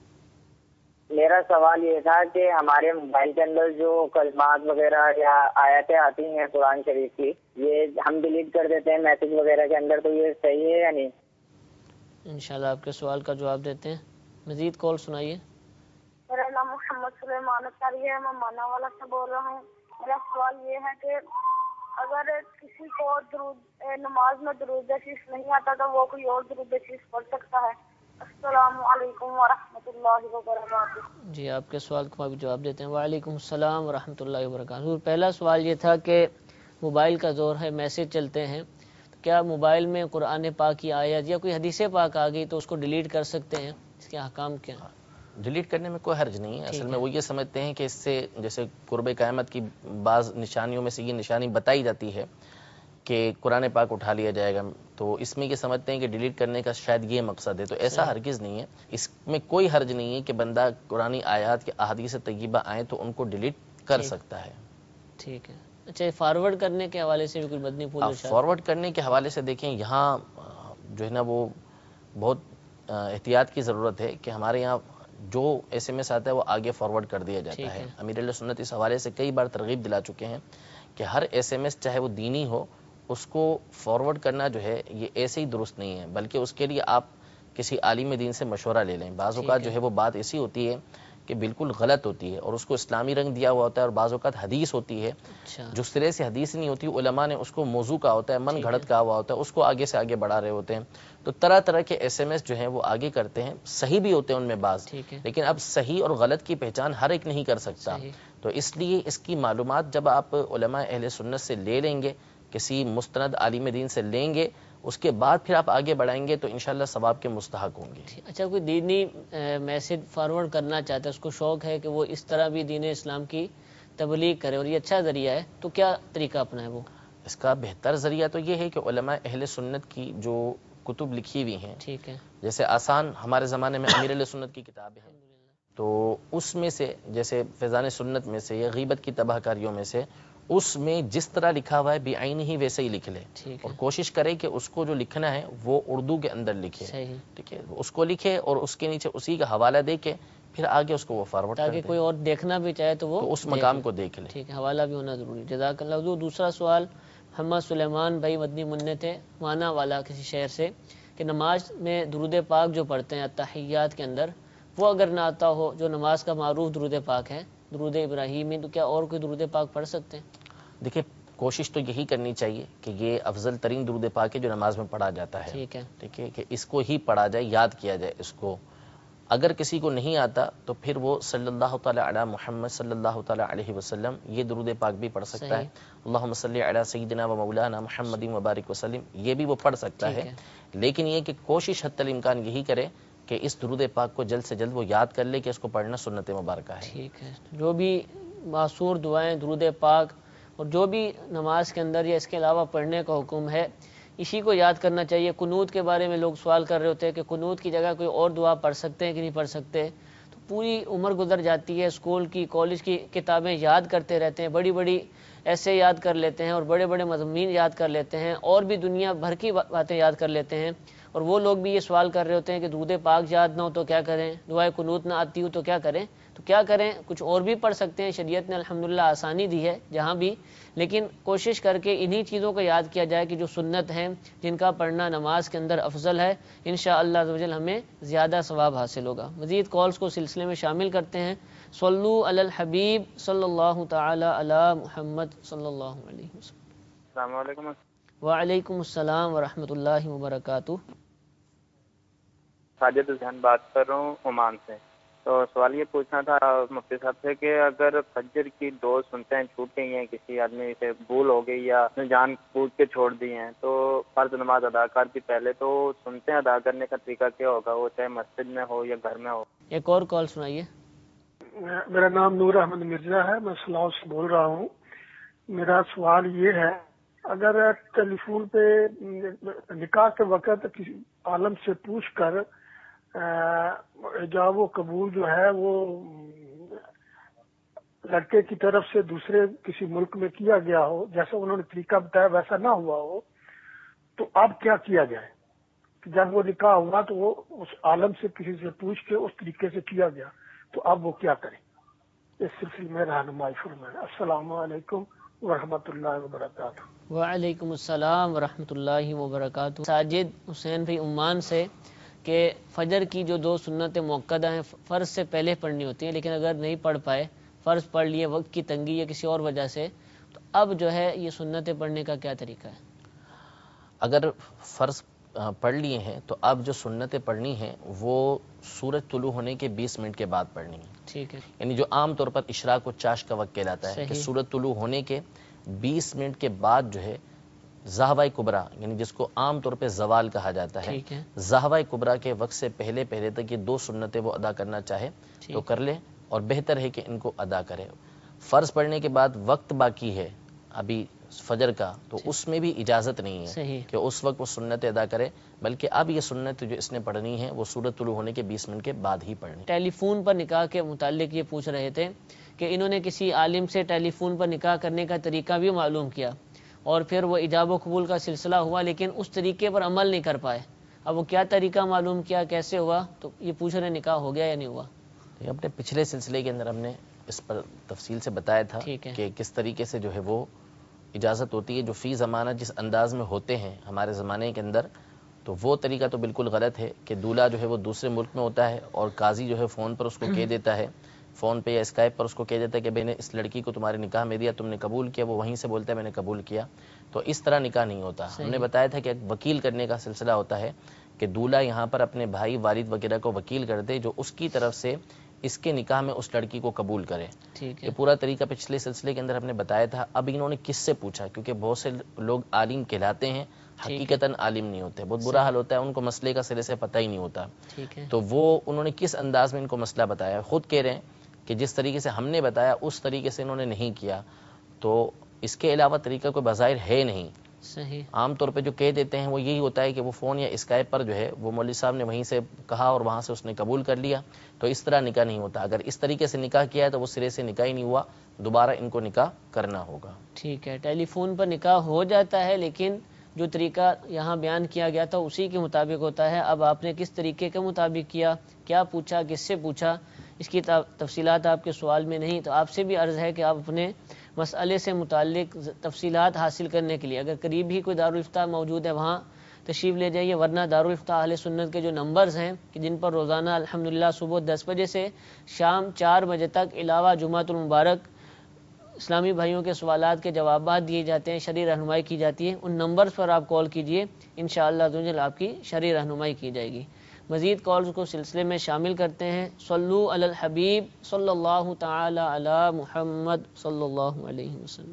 وسلم. میرا سوال یہ تھا کہ ہمارے موبائل کے اندر جو کلمات وغیرہ یا آیتیں آتی ہیں قرآن شریف کی، یہ ہم ڈیلیٹ کر دیتے ہیں میسج وغیرہ کے اندر، تو یہ صحیح ہے یا نہیں؟ انشاءاللہ آپ کے سوال کا جواب دیتے ہیں. مزید کال سنائیے. میرا نام محمد سلیمان اختاری ہے، میں مانا والا سے بول رہا ہوں. میرا سوال یہ ہے کہ اگر کسی کو درود نماز میں درود شریف نہیں آتا تو وہ کوئی اور درود شریف پڑھ سکتا ہے؟ السلام علیکم ورحمۃ اللہ وبرکاتہ. جی آپ کے سوال کا بھی جواب دیتے ہیں. وعلیکم السلام ورحمۃ اللہ وبرکاتہ. پہلا سوال یہ تھا کہ موبائل کا دور ہے، میسج چلتے ہیں، کیا موبائل میں قرآن پاک کی آیت یا کوئی حدیث پاک آ گئی تو اس کو ڈیلیٹ کر سکتے ہیں؟ اس کے احکام کیا ہیں؟ ڈیلیٹ کرنے میں کوئی حرج نہیں ہے. اصل میں وہ یہ سمجھتے ہیں کہ اس سے جیسے قرب قیامت کی بعض نشانیوں میں سے یہ نشانی بتائی جاتی ہے کہ قرآن پاک اٹھا لیا جائے گا، تو اس میں یہ سمجھتے ہیں کہ ڈیلیٹ کرنے کا شاید یہ مقصد ہے. تو ایسا ہرگز نہیں ہے. اس میں کوئی حرج نہیں ہے کہ بندہ قرآنی آیات کے احادیث طیبہ آئیں تو ان کو ڈیلیٹ کر سکتا ہے. ٹھیک ہے. اچھا، فارورڈ کرنے کے حوالے سے بھی کوئی بدنی پھول ارشاد؟ فارورڈ کرنے کے حوالے سے دیکھیں یہاں جو ہے نا وہ بہت احتیاط کی ضرورت ہے کہ ہمارے یہاں جو ایس ایم ایس آتا ہے وہ آگے فارورڈ کر دیا جاتا ہے. امیر علیہ سنت اس حوالے سے کئی بار ترغیب دلا چکے ہیں کہ ہر ایس ایم ایس چاہے وہ دینی ہو اس کو فارورڈ کرنا جو ہے یہ ایسے ہی درست نہیں ہے، بلکہ اس کے لیے آپ کسی عالم دین سے مشورہ لے لیں. بعض اوقات جو ہے وہ بات ایسی ہوتی ہے کہ بالکل غلط ہوتی ہے اور اس کو اسلامی رنگ دیا ہوا ہوتا ہے، اور بعض اوقات حدیث ہوتی ہے جو سرے سے حدیث نہیں ہوتی، علماء نے اس کو موضوع کا ہوتا ہے، من گھڑت کا ہوا ہوتا ہے، اس کو آگے سے آگے بڑھا رہے ہوتے ہیں. تو طرح طرح کے ایس ایم ایس جو ہیں وہ آگے کرتے ہیں، صحیح بھی ہوتے ہیں ان میں بعض، لیکن اب صحیح اور غلط کی پہچان ہر ایک نہیں کر سکتا. تو اس لیے اس کی معلومات جب آپ علماء اہل سنت سے لے لیں گے، کسی مستند عالم دین سے لیں گے، اس کے بعد پھر آپ آگے بڑھائیں گے تو انشاءاللہ ثواب کے مستحق ہوں گے. اچھا، کوئی دینی میسج فارورڈ کرنا چاہتا ہے، اس کو شوق ہے کہ وہ اس طرح بھی دین اسلام کی تبلیغ کرے اور یہ اچھا ذریعہ ہے، تو کیا طریقہ اپنا ہے؟ وہ اس کا بہتر ذریعہ تو یہ ہے کہ علماء اہل سنت کی جو کتب لکھی ہوئی ہیں، ٹھیک ہے، جیسے آسان ہمارے زمانے میں امیر علیہ سنت کی کتابیں ہیں، تو اس میں سے جیسے فیضان سنت میں سے یا غیبت کی تباہ کاریوں میں سے، اس میں جس طرح لکھا ہوا ہے بعین ہی ویسے ہی لکھ لے، اور کوشش کرے کہ اس کو جو لکھنا ہے وہ اردو کے اندر لکھے. ٹھیک ہے، اس کو لکھے اور اس کے نیچے اسی کا حوالہ دے کے پھر آگے اس کو وہ فارورڈ کر دے، تاکہ کوئی اور دیکھنا بھی چاہے تو وہ تو اس مقام کو دیکھ لے. ٹھیک ہے، حوالہ بھی ہونا ضروری. جزاک اللہ. حضور دوسرا سوال محمد سلیمان بھائی مدنی منع تھے مانا والا کسی شہر سے، کہ نماز میں درود پاک جو پڑھتے ہیں التحیات کے اندر، وہ اگر نہ آتا ہو جو نماز کا معروف درود پاک ہے درود ابراہیمی، تو کیا اور کوئی درود پاک پڑھ سکتے ہیں؟ دیکھیں کوشش تو یہی کرنی چاہیے کہ یہ افضل ترین درود پاک ہے جو نماز میں پڑھا جاتا ہے. ٹھیک ہے، ٹھیک ہے، کہ اس کو ہی پڑھا جائے، یاد کیا جائے اس کو. اگر کسی کو نہیں آتا تو پھر وہ صلی اللہ تعالی علی محمد صلی اللہ تعالی علیہ وسلم یہ درود پاک بھی پڑھ سکتا ہے. اللہم صلی علی سیدنا و مولانا محمد مبارک وسلم، یہ بھی وہ پڑھ سکتا ہے. لیکن یہ کہ کوشش حتی الامکان یہی کرے کہ اس درود پاک کو جلد سے جلد وہ یاد کر لے کہ اس کو پڑھنا سنت مبارکہ ہے. ٹھیک ہے، جو بھی معصور دعائیں درود پاک اور جو بھی نماز کے اندر یا اس کے علاوہ پڑھنے کا حکم ہے اسی کو یاد کرنا چاہیے. قنوت کے بارے میں لوگ سوال کر رہے ہوتے ہیں کہ قنوت کی جگہ کوئی اور دعا پڑھ سکتے ہیں کہ نہیں پڑھ سکتے. تو پوری عمر گزر جاتی ہے، اسکول کی کالج کی کتابیں یاد کرتے رہتے ہیں، بڑی بڑی ایسے یاد کر لیتے ہیں اور بڑے بڑے مضامین یاد کر لیتے ہیں اور بھی دنیا بھر کی باتیں یاد کر لیتے ہیں. اور وہ لوگ بھی یہ سوال کر رہے ہوتے ہیں کہ درود پاک یاد نہ ہو تو کیا کریں، دعائے قنوت نہ آتی ہو تو کیا کریں. تو کیا کریں، کچھ اور بھی پڑھ سکتے ہیں. شریعت نے الحمدللہ آسانی دی ہے جہاں بھی، لیکن کوشش کر کے انہی چیزوں کو یاد کیا جائے کہ جو سنت ہیں، جن کا پڑھنا نماز کے اندر افضل ہے. انشاءاللہ عز و جل ہمیں زیادہ ثواب حاصل ہوگا. مزید کالز کو سلسلے میں شامل کرتے ہیں. صلو علی الحبیب صلی اللہ تعالی علی محمد صلی اللہ علیہ وسلم. السلام علیکم. وعلیکم السلام ورحمۃ اللہ وبرکاتہ. ساجد حسین بات کر رہا ہوں عمان سے. تو سوال یہ پوچھنا تھا مفتی صاحب سے کہ اگر فجر کی دو سنتیں چھوٹ گئی ہیں، کسی آدمی سے بھول ہو گئی یا جان بوجھ کے چھوڑ دی ہیں، تو فرض نماز ادا کر دی پہلے، تو سنتیں ادا کرنے کا طریقہ کیا ہوگا، وہ چاہے مسجد میں ہو یا گھر میں ہو؟ ایک اور کال سنائیے. میرا نام نور احمد مرزا ہے، میں سلاؤ سے بول رہا ہوں. میرا سوال یہ ہے، اگر ٹیلی فون پہ نکاح کے وقت کسی عالم سے پوچھ کر ایجاب و قبول جو ہے وہ لڑکے کی طرف سے دوسرے کسی ملک میں کیا گیا ہو، جیسا انہوں نے طریقہ بتایا ویسا نہ ہوا ہو، تو اب کیا کیا جائے؟ کہ جب وہ نکاح ہوا تو وہ اس عالم سے کسی سے پوچھ کے اس طریقے سے کیا گیا، تو اب وہ کیا کریں؟ اس سلسلے میں رہنمائی فرمائیں. السلام علیکم ورحمۃ اللہ وبرکاتہ. وعلیکم السلام ورحمۃ اللہ وبرکاتہ. ساجد حسین بھائی عمان سے کہ فجر کی جو دو سنت موقدہ ہیں فرض سے پہلے پڑھنی ہوتی ہیں، لیکن اگر نہیں پڑھ پائے، فرض پڑھ لیے وقت کی تنگی یا کسی اور وجہ سے، تو اب جو ہے یہ سنتیں پڑھنے کا کیا طریقہ ہے؟ اگر فرض پڑھ لیے ہیں تو اب جو سنتیں پڑھنی ہیں وہ سورج طلوع ہونے کے بیس منٹ کے بعد پڑھنی ہے. ٹھیک ہے، یعنی جو عام طور پر اشراق و چاش کا وقت کہلاتا ہے کہ سورج طلوع ہونے کے بیس منٹ کے بعد جو ہے زہوہ کبریٰ، یعنی جس کو عام طور پہ زوال کہا جاتا ہے، زہوہ کبریٰ کے وقت سے پہلے پہلے تک یہ دو سنتیں وہ ادا کرنا چاہے تو کر لے، اور بہتر ہے کہ ان کو ادا کرے. فرض پڑھنے کے بعد وقت باقی ہے ابھی فجر کا، تو اس میں بھی اجازت نہیں ہے کہ اس وقت وہ سنتیں ادا کرے، بلکہ اب یہ سنت جو اس نے پڑھنی ہے وہ سورج طلوع ہونے کے بیس منٹ کے بعد ہی پڑھنی. ٹیلی فون پر نکاح کے متعلق یہ پوچھ رہے تھے کہ انہوں نے کسی عالم سے ٹیلی فون پر نکاح کرنے کا طریقہ بھی معلوم کیا اور پھر وہ ایجاب و قبول کا سلسلہ ہوا، لیکن اس طریقے پر عمل نہیں کر پائے. اب وہ کیا طریقہ معلوم کیا، کیسے ہوا؟ تو یہ پوچھ رہے نکاح ہو گیا یا نہیں ہوا؟ اپنے پچھلے سلسلے کے اندر ہم نے اس پر تفصیل سے بتایا تھا کہ کس طریقے سے جو ہے وہ اجازت ہوتی ہے جو فی زمانہ جس انداز میں ہوتے ہیں ہمارے زمانے کے اندر، تو وہ طریقہ تو بالکل غلط ہے کہ دولہا جو ہے وہ دوسرے ملک میں ہوتا ہے اور قاضی جو ہے فون پر اس کو کہہ دیتا ہے، فون پہ یا اسکائپ پر اس کو کہہ دیتا ہے کہ میں نے اس لڑکی کو تمہارے نکاح میں دیا، تم نے قبول کیا، وہ وہیں سے بولتا ہے میں نے قبول کیا، تو اس طرح نکاح نہیں ہوتا۔ ہم نے بتایا تھا کہ ایک وکیل کرنے کا سلسلہ ہوتا ہے کہ دولہا یہاں پر اپنے بھائی والد وغیرہ کو وکیل کر دے جو اس کی طرف سے اس کے نکاح میں اس لڑکی کو قبول کرے۔ یہ پورا طریقہ پچھلے سلسلے کے اندر ہم نے بتایا تھا۔ اب انہوں نے کس سے پوچھا، کیونکہ بہت سے لوگ عالم کہلاتے ہیں حقیقتاً عالم نہیں ہوتے، بہت برا حال ہوتا ہے، ان کو مسئلے کا سرے سے پتہ ہی نہیں ہوتا، تو وہ انہوں نے کس انداز میں ان کو مسئلہ بتایا، خود کہہ رہے ہیں کہ جس طریقے سے ہم نے بتایا اس طریقے سے انہوں نے نہیں کیا، تو اس کے علاوہ طریقہ کوئی بظاہر ہے نہیں۔ صحیح۔ عام طور پہ جو کہہ دیتے ہیں وہ یہی ہوتا ہے کہ وہ فون یا اسکائپ پر جو ہے وہ مولوی صاحب نے وہیں سے کہا اور وہاں سے اس نے قبول کر لیا، تو اس طرح نکاح نہیں ہوتا۔ اگر اس طریقے سے نکاح کیا ہے تو وہ سرے سے نکاح ہی نہیں ہوا، دوبارہ ان کو نکاح کرنا ہوگا۔ ٹھیک ہے، ٹیلی فون پر نکاح ہو جاتا ہے لیکن جو طریقہ یہاں بیان کیا گیا تھا اسی کے مطابق ہوتا ہے۔ اب آپ نے کس طریقے کے مطابق کیا، کیا پوچھا، کس سے پوچھا، اس کی تفصیلات آپ کے سوال میں نہیں، تو آپ سے بھی عرض ہے کہ آپ اپنے مسئلے سے متعلق تفصیلات حاصل کرنے کے لیے اگر قریب ہی کوئی دارالفتاء موجود ہے وہاں تشریف لے جائیے، ورنہ دارالفتاء اہل سنت کے جو نمبرز ہیں کہ جن پر روزانہ الحمدللہ صبح دس بجے سے شام چار بجے تک علاوہ جمعۃ المبارک اسلامی بھائیوں کے سوالات کے جوابات دیے جاتے ہیں، شرعی رہنمائی کی جاتی ہے، ان نمبرز پر آپ کال کیجئے، انشاءاللہ عز و جل آپ کی شرعی رہنمائی کی جائے گی۔ مزید کالز کو سلسلے میں شامل کرتے ہیں۔ صلو علی الحبیب صلی اللہ تعالی علی محمد صلی اللہ علیہ وسلم۔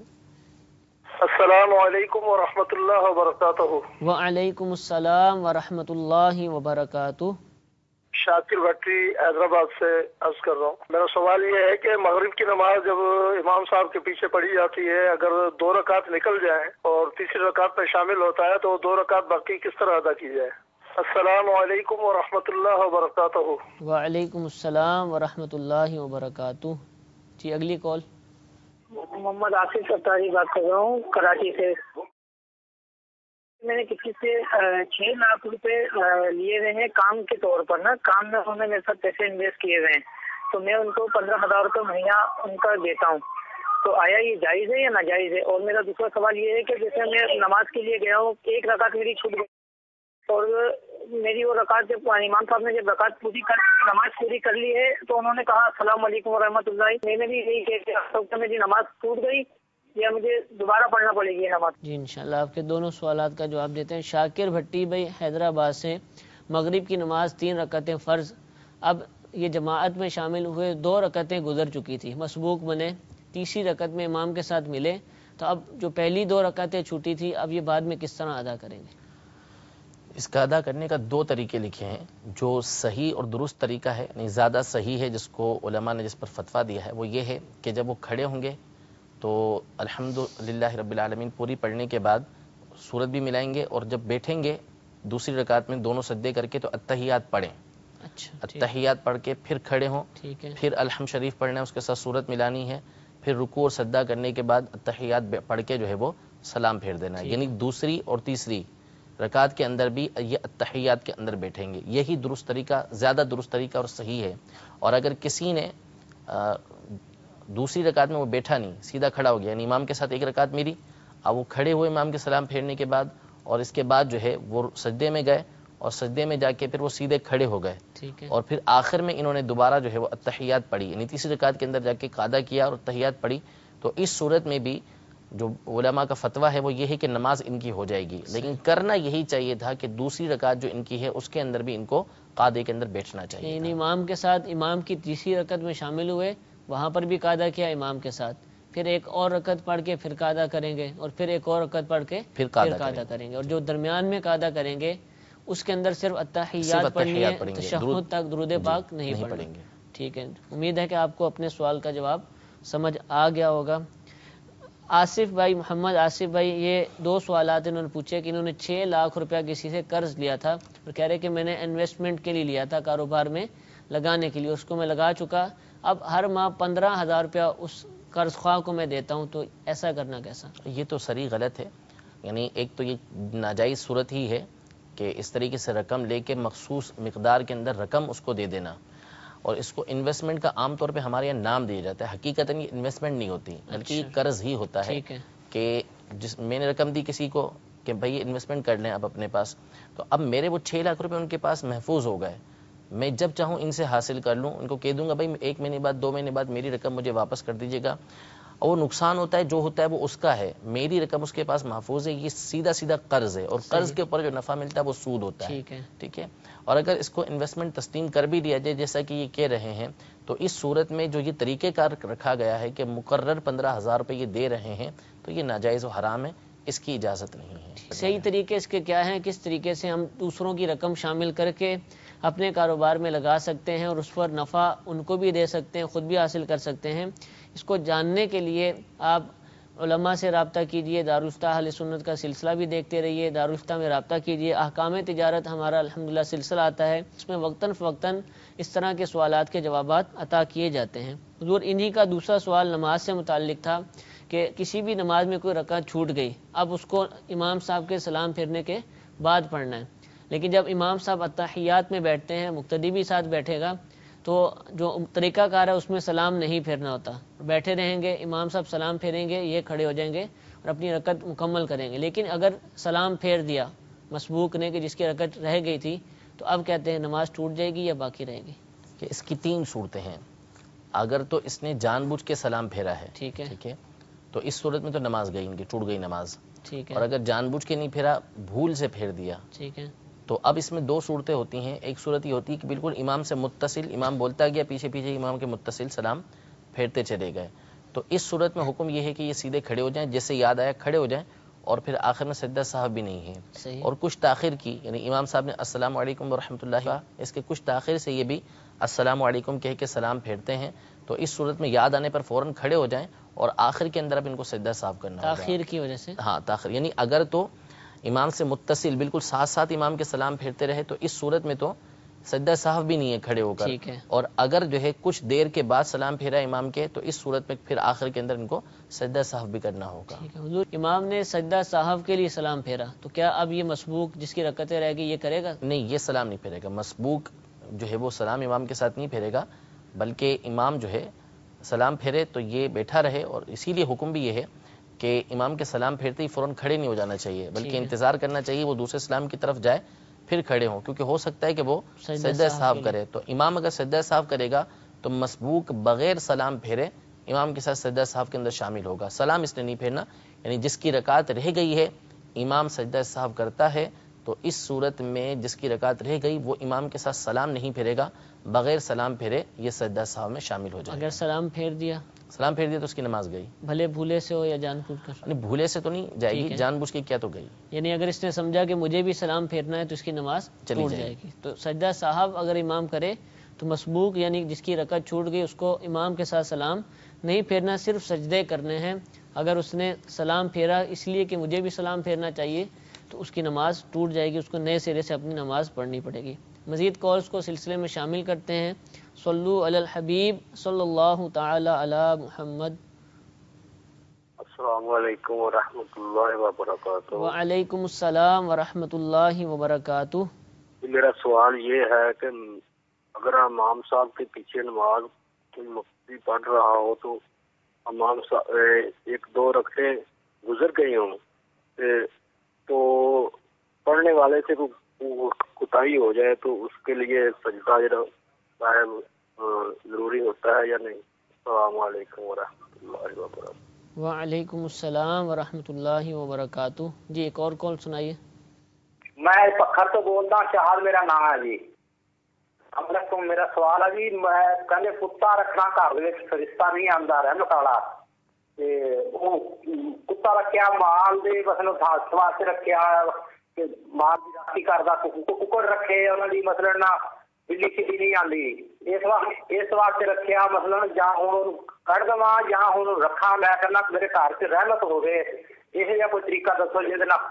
السلام علیکم ورحمۃ اللہ وبرکاتہ۔ وعلیکم السلام ورحمۃ اللہ وبرکاتہ۔ شاکر بھٹی حیدرآباد سے عرض کر رہا ہوں۔ میرا سوال یہ ہے کہ مغرب کی نماز جب امام صاحب کے پیچھے پڑھی جاتی ہے، اگر دو رکعت نکل جائیں اور تیسری رکعت میں شامل ہوتا ہے تو دو رکعت باقی کس طرح ادا کی جائے؟ السلام علیکم ورحمۃ اللہ وبرکاتہ۔ وعلیکم السلام ورحمۃ اللہ وبرکاتہ۔ جی اگلی کال۔ محمد آصف ستاری بات کر رہا ہوں کراچی سے۔ میں نے کسی سے چھ لاکھ روپے لیے ہوئے ہیں کام کے طور پر، نا کام میں انہوں نے میرے ساتھ پیسے انویسٹ کیے ہوئے ہیں، تو میں ان کو پندرہ ہزار روپے مہینہ ان کا دیتا ہوں، تو آیا یہ جائز ہے یا ناجائز ہے؟ اور میرا دوسرا سوال یہ ہے کہ جیسے میں نماز کے لیے گیا ہوں، ایک رکعت میری چھوٹ گئی اور میری وہ رکعت جب امام صاحب نے جب رکعت پوری کر نماز پوری کر لی ہے تو انہوں نے کہا السلام علیکم ورحمۃ اللہ، میں نے بھی یہی کہا کہ میری نماز ٹوٹ گئی یا مجھے دوبارہ پڑھنا پڑے گی نماز؟ جی انشاءاللہ آپ کے دونوں سوالات کا جواب دیتے ہیں۔ شاکر بھٹی بھائی حیدرآباد سے، مغرب کی نماز تین رکعتیں فرض، اب یہ جماعت میں شامل ہوئے، دو رکعتیں گزر چکی تھی، مسبوق بنے، تیسری رکعت میں امام کے ساتھ ملے، تو اب جو پہلی دو رکعتیں چھوٹی تھی اب یہ بعد میں کس طرح ادا کریں گے؟ اس کا ادا کرنے کا دو طریقے لکھے ہیں۔ جو صحیح اور درست طریقہ ہے، یعنی زیادہ صحیح ہے، جس کو علماء نے جس پر فتویٰ دیا ہے، وہ یہ ہے کہ جب وہ کھڑے ہوں گے تو الحمدللہ رب العالمین پوری پڑھنے کے بعد سورت بھی ملائیں گے، اور جب بیٹھیں گے دوسری رکعت میں دونوں سجدے کر کے تو اتحیات پڑھیں، اچھا اتحیات پڑھ کے پھر کھڑے ہوں، پھر الحمد شریف پڑھنا ہے، اس کے ساتھ سورت ملانی ہے، پھر رکوع اور سجدہ کرنے کے بعد اتحیات پڑھ کے جو ہے وہ سلام پھیر دینا ہے، یعنی دوسری اور تیسری رکعت کے اندر بھی یہ اتحیات کے اندر بیٹھیں گے، یہی درست طریقہ، زیادہ درست طریقہ اور صحیح ہے۔ اور اگر کسی نے دوسری رکعت میں وہ بیٹھا نہیں، سیدھا کھڑا ہو گیا، یعنی امام کے ساتھ ایک رکعت میری، اب وہ کھڑے ہوئے امام کے سلام پھیرنے کے بعد، اور اس کے بعد جو ہے وہ سجدے میں گئے، اور سجدے میں جا کے پھر وہ سیدھے کھڑے ہو گئے، اور پھر آخر میں انہوں نے دوبارہ جو ہے وہ اتحیات پڑھی، یعنی تیسری رکعت کے اندر جا کے قاعدہ کیا اور اتحیات پڑھی، تو اس صورت میں بھی جو علماء کا فتویٰ ہے وہ یہ ہے کہ نماز ان کی ہو جائے گی، لیکن کرنا یہی چاہیے تھا کہ دوسری رکعت جو ان کی ہے اس کے اندر بھی ان کو قاعدے کے اندر بیٹھنا چاہیے، یعنی امام کے ساتھ امام کی تیسری رکعت میں شامل ہوئے، وہاں پر بھی قاعدہ کیا امام کے ساتھ، پھر ایک اور رکعت پڑھ کے پھر قاعدہ کریں گے، اور پھر ایک اور رکعت پڑھ کے پھر قاعدہ کریں گے، اور جو درمیان میں قاعدہ کریں گے اس کے اندر صرف اتحیات پڑھنی ہے، تشہد تک درود پاک نہیں پڑھیں گے۔ ٹھیک ہے، امید ہے کہ آپ کو اپنے سوال کا جواب سمجھ آ گیا ہوگا۔ آصف بھائی، محمد آصف بھائی، یہ دو سوالات انہوں نے پوچھے کہ انہوں نے چھ لاکھ روپیہ کسی سے قرض لیا تھا، اور کہہ رہے کہ میں نے انویسٹمنٹ کے لیے لیا تھا، کاروبار میں لگانے کے لیے، اس کو میں لگا چکا، اب ہر ماہ پندرہ ہزار روپیہ اس قرض خواہ کو میں دیتا ہوں، تو ایسا کرنا کیسا؟ یہ تو سری غلط ہے، یعنی ایک تو یہ ناجائز صورت ہی ہے کہ اس طریقے سے رقم لے کے مخصوص مقدار کے اندر رقم اس کو دے دینا، اور اس کو انویسٹمنٹ کا عام طور پہ ہمارے یہاں نام دیا جاتا ہے، حقیقتاً یہ انویسٹمنٹ نہیں ہوتی بلکہ یہ قرض ہی ہوتا ہے کہ جس میں نے رقم دی کسی کو کہ بھائی انویسٹمنٹ کر لیں آپ اپنے پاس، تو اب میرے وہ چھ لاکھ روپے ان کے پاس محفوظ ہو گئے، میں جب چاہوں ان سے حاصل کر لوں، ان کو کہہ دوں گا بھائی ایک مہینے بعد دو مہینے بعد میری رقم مجھے واپس کر دیجیے گا، اور وہ نقصان ہوتا ہے جو ہوتا ہے وہ اس کا ہے، میری رقم اس کے پاس محفوظ ہے، یہ سیدھا سیدھا قرض ہے، اور قرض کے اوپر جو نفع ملتا ہے وہ سود ہوتا ہے، ٹھیک ہے۔ اور اگر اس کو انویسٹمنٹ تسلیم کر بھی دیا جائے جیسا کہ یہ کہہ رہے ہیں، تو اس صورت میں جو یہ طریقہ کار رکھا گیا ہے کہ مقرر پندرہ ہزار روپے یہ دے رہے ہیں، تو یہ ناجائز و حرام ہے، اس کی اجازت نہیں ہے۔ صحیح طریقے اس کے کیا ہیں، کس طریقے سے ہم دوسروں کی رقم شامل کر کے اپنے کاروبار میں لگا سکتے ہیں اور اس پر نفع ان کو بھی دے سکتے ہیں، خود بھی حاصل کر سکتے ہیں، اس کو جاننے کے لیے آپ علماء سے رابطہ کیجئے، دارالفتہ اہل سنت کا سلسلہ بھی دیکھتے رہیے، دارالفتہ میں رابطہ کیجئے، احکام تجارت ہمارا الحمدللہ سلسلہ آتا ہے، اس میں وقتاً فوقتاً اس طرح کے سوالات کے جوابات عطا کیے جاتے ہیں۔ حضور انہی کا دوسرا سوال نماز سے متعلق تھا کہ کسی بھی نماز میں کوئی رکعت چھوٹ گئی، اب اس کو امام صاحب کے سلام پھیرنے کے بعد پڑھنا ہے، لیکن جب امام صاحب اتحیات میں بیٹھتے ہیں، مقتدی بھی ساتھ بیٹھے گا، تو جو طریقہ کار ہے اس میں سلام نہیں پھیرنا ہوتا، بیٹھے رہیں گے، امام صاحب سلام پھیریں گے، یہ کھڑے ہو جائیں گے اور اپنی رکعت مکمل کریں گے، لیکن اگر سلام پھیر دیا مسبوق نے کہ جس کی رکعت رہ گئی تھی، تو اب کہتے ہیں نماز ٹوٹ جائے گی یا باقی رہے گی؟ کہ اس کی تین صورتیں ہیں، اگر تو اس نے جان بوجھ کے سلام پھیرا ہے، ٹھیک ہے ٹھیک ہے، تو اس صورت میں تو نماز گئی، ان کی ٹوٹ گئی نماز، ٹھیک ہے، اور اگر جان بوجھ کے نہیں پھیرا، بھول سے پھیر دیا، ٹھیک ہے، تو اب اس میں دو صورتیں ہوتی ہیں، ایک صورت یہ ہوتی ہے کہ بالکل امام سے متصل، امام بولتا گیا پیچھے پیچھے امام کے متصل سلام پھیرتے چلے گئے، تو اس صورت میں حکم یہ ہے کہ یہ سیدھے کھڑے ہو جائیں، جیسے یاد آیا کھڑے ہو جائیں، اور پھر آخر میں سجدہ صاحب بھی نہیں ہے، صحیح، اور کچھ تاخیر کی، یعنی امام صاحب نے السلام علیکم ورحمۃ اللہ، اس کے کچھ تاخیر سے یہ بھی السلام علیکم کہہ کے سلام پھیرتے ہیں، تو اس صورت میں یاد آنے پر فوراً کھڑے ہو جائیں، اور آخر کے اندر اب ان کو سجدہ صاحب کرنا ہوگا، تاخیر کی وجہ سے، ہاں تاخیر، یعنی اگر تو امام سے متصل بالکل ساتھ ساتھ امام کے سلام پھیرتے رہے تو اس صورت میں تو سجدہ صاحب بھی نہیں ہے کھڑے ہو کر، ٹھیک ہے، اور اگر جو ہے کچھ دیر کے بعد سلام پھیرا امام کے، تو اس صورت میں پھر آخر کے اندر ان کو سجدہ صاحب بھی کرنا ہوگا۔ ٹھیک ہے، حضور امام نے سجدہ صاحب کے لیے سلام پھیرا، تو کیا اب یہ مسبوق جس کی رکعتیں رہ گئی یہ کرے گا؟ نہیں، یہ سلام نہیں پھیرے گا، مسبوق جو ہے وہ سلام امام کے ساتھ نہیں پھیرے گا، بلکہ امام جو ہے سلام پھیرے تو یہ بیٹھا رہے، اور اسی لیے حکم بھی یہ ہے کہ امام کے سلام پھیرتے ہی فوراً کھڑے نہیں ہو جانا چاہیے، بلکہ انتظار کرنا چاہیے وہ دوسرے سلام کی طرف جائے پھر کھڑے ہوں، کیونکہ ہو سکتا ہے کہ وہ سجدہ صاحب کرے، تو امام اگر سجدہ صاحب کرے گا تو مسبوق بغیر سلام پھیرے امام کے ساتھ سجدہ صاحب کے اندر شامل ہوگا، سلام اس نے نہیں پھیرنا، یعنی جس کی رکعت رہ گئی ہے امام سجدہ صاحب کرتا ہے، تو اس صورت میں جس کی رکعت رہ گئی وہ امام کے ساتھ سلام نہیں پھیرے گا، بغیر سلام پھیرے یہ سجدہ صاحب میں شامل ہو جائے گا۔ اگر سلام پھیر دیا، سلام پھیر دیا تو اس کی نماز گئی، بھلے بھولے سے ہو یا جان بوجھ کر؟ نہیں بھولے سے تو نہیں جائے گی، جان بوجھ کے کیا تو گئی، یعنی اگر اس نے سمجھا کہ مجھے بھی سلام پھیرنا ہے تو اس کی نماز ٹوٹ جائے گی۔ تو سجدہ صاحب اگر امام کرے تو مسبوق یعنی جس کی رکعت چھوٹ گئی اس کو امام کے ساتھ سلام نہیں پھیرنا، صرف سجدے کرنے ہیں، اگر اس نے سلام پھیرا اس لیے کہ مجھے بھی سلام پھیرنا چاہیے تو اس کی نماز ٹوٹ جائے گی، اس کو نئے سرے سے اپنی نماز پڑھنی پڑے گی۔ مزید کالز کو سلسلے میں شامل کرتے ہیں۔ صلو علی الحبیب صلی اللہ تعالی علی محمد۔ السلام علیکم ورحمۃ اللہ وبرکاتہ۔ وعلیکم السلام ورحمۃ اللہ وبرکاتہ۔ میرا سوال یہ ہے کہ اگر امام صاحب کے پیچھے نماز مقتدی پڑھ رہا ہو تو امام صاحب ایک دو رکعتیں گزر گئی ہوں تو پڑھنے والے سے کوتاہی ہو جائے تو اس کے لیے سجدہ صاحب ضروری ہوتا ہے یا نہیں؟ السلام علیکم ورحمۃ اللہ وبرکاتہ۔ وعلیکم السلام ورحمۃ اللہ وبرکاتہ۔ جی ایک اور کال سنائیے۔ میں پکھر تو بولتا ہوں، شہاد میرا نام ہے جی۔ علیکم، میرا سوال ہے جی، میں کہنے کتا رکھنا گھر وچ فرشتہ نہیں آندا رحمت والا، تے او کتا رکھیا مال دے مثلا حفاظت واسطے رکھیا کہ مال دی راکھی کردا، ککڑ رکھے انہاں دی مثلا نہ بلی چلی نہیں آندی، اس وقت اس واسطے رکھیا مثلا جا ہن کڈ دواں یا ہن رکھاں، میں کہنا میرے گھر سے رحمت ہوے، یہ جا کوئی طریقہ دسو جے نال۔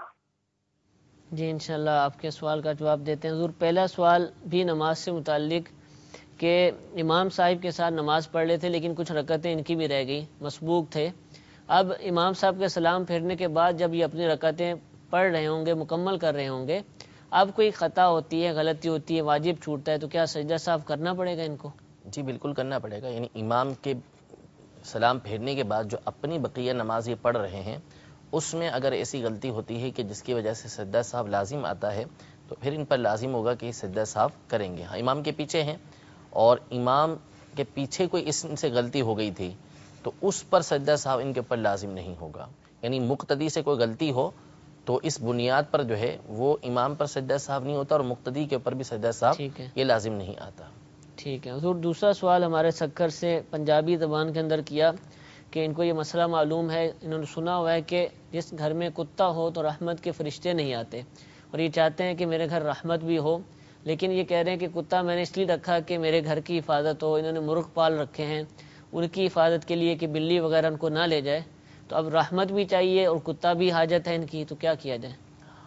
جی انشاءاللہ آپ کے سوال کا جواب دیتے ہیں۔ حضور پہلا سوال بھی نماز سے متعلق کہ امام صاحب کے ساتھ نماز پڑھ رہے تھے لیکن کچھ رکعتیں ان کی بھی رہ گئی، مسبوق تھے، اب امام صاحب کے سلام پھیرنے کے بعد جب یہ اپنی رکعتیں پڑھ رہے ہوں گے، مکمل کر رہے ہوں گے، اب کوئی خطا ہوتی ہے، غلطی ہوتی ہے، واجب چھوٹتا ہے، تو کیا سجدہ صاحب کرنا پڑے گا ان کو؟ جی بالکل کرنا پڑے گا، یعنی امام کے سلام پھیرنے کے بعد جو اپنی بقیہ نماز یہ پڑھ رہے ہیں اس میں اگر ایسی غلطی ہوتی ہے کہ جس کی وجہ سے سجدہ سہو لازم آتا ہے تو پھر ان پر لازم ہوگا کہ سجدہ سہو کریں گے. ہاں امام کے پیچھے ہیں اور امام کے پیچھے کوئی اس سے غلطی ہو گئی تھی تو اس پر سجدہ سہو ان کے اوپر لازم نہیں ہوگا. یعنی مقتدی سے کوئی غلطی ہو تو اس بنیاد پر جو ہے وہ امام پر سجدہ سہو نہیں ہوتا اور مقتدی کے اوپر بھی سجدہ سہو یہ لازم نہیں آتا. ٹھیک ہے حضور. دوسرا سوال ہمارے سکر سے پنجابی زبان کے اندر کیا کہ ان کو یہ مسئلہ معلوم ہے, انہوں نے سنا ہوا ہے کہ جس گھر میں کتا ہو تو رحمت کے فرشتے نہیں آتے, اور یہ چاہتے ہیں کہ میرے گھر رحمت بھی ہو, لیکن یہ کہہ رہے ہیں کہ کتا میں نے اس لیے رکھا کہ میرے گھر کی حفاظت ہو. انہوں نے مرغ پال رکھے ہیں ان کی حفاظت کے لیے کہ بلی وغیرہ ان کو نہ لے جائے, تو اب رحمت بھی چاہیے اور کتا بھی حاجت ہے ان کی, تو کیا کیا جائے؟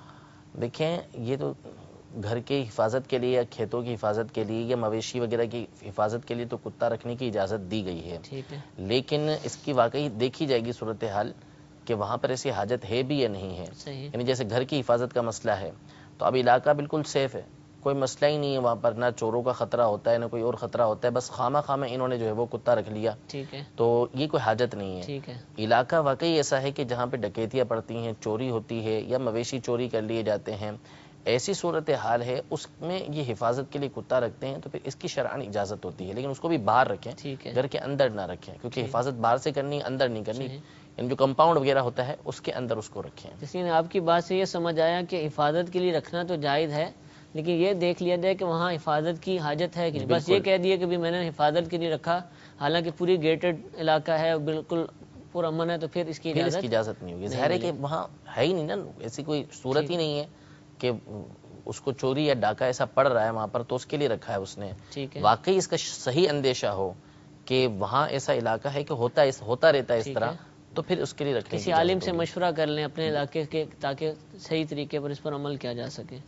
دیکھیں یہ تو گھر کی حفاظت کے لیے یا کھیتوں کی حفاظت کے لیے یا مویشی وغیرہ کی حفاظت کے لیے تو کتا رکھنے کی اجازت دی گئی ہے, ٹھیک ہے, لیکن اس کی واقعی دیکھی جائے گی صورتحال کہ وہاں پر ایسی حاجت ہے بھی یا نہیں ہے. صحیح. یعنی جیسے گھر کی حفاظت کا مسئلہ ہے تو اب علاقہ بالکل سیف ہے, کوئی مسئلہ ہی نہیں ہے وہاں پر, نہ چوروں کا خطرہ ہوتا ہے نہ کوئی اور خطرہ ہوتا ہے, بس خامہ خامہ انہوں نے جو ہے وہ کتا رکھ لیا, ٹھیک ہے, تو یہ کوئی حاجت نہیں ہے. ٹھیک ہے. علاقہ واقعی ایسا ہے کہ جہاں پہ ڈکیتیاں پڑتی ہیں, چوری ہوتی ہے یا مویشی چوری کر لیے جاتے ہیں, ایسی صورتحال ہے اس میں یہ حفاظت کے لیے کتا رکھتے ہیں تو پھر اس کی شرعاً اجازت ہوتی ہے, لیکن اس کو بھی باہر رکھیں, گھر کے اندر نہ رکھیں, کیونکہ حفاظت باہر سے کرنی اندر نہیں کرنی, یعنی جو کمپاؤنڈ وغیرہ ہوتا ہے اس کے اندر اس کو رکھیں. جس نے آپ کی بات سے یہ سمجھ آیا کہ حفاظت کے لیے رکھنا تو جائز ہے, لیکن یہ دیکھ لیا جائے کہ وہاں حفاظت کی حاجت ہے کہ بس یہ کہہ دیا کہ بھی میں نے حفاظت کے لیے رکھا, حالانکہ پوری گیٹڈ علاقہ ہے, بالکل پورا امن ہے, تو پھر اس کی اجازت, اس کی اجازت نہیں ہوگی. ظاہر ہے کہ وہاں ہے ہی نہیں نا, ایسی کوئی صورت ہی نہیں ہے کہ اس کو چوری یا ڈاکہ ایسا پڑ رہا ہے وہاں پر تو اس کے لیے رکھا ہے اس نے. واقعی اس کا صحیح اندیشہ ہو کہ وہاں ایسا علاقہ ہے کہ ہوتا ہے ہوتا رہتا ہے اس طرح, تو پھر اس کے لیے رکھنے کسی عالم سے مشورہ کر لیں اپنے علاقے کے, تاکہ صحیح طریقے پر اس پر عمل کیا جا سکے.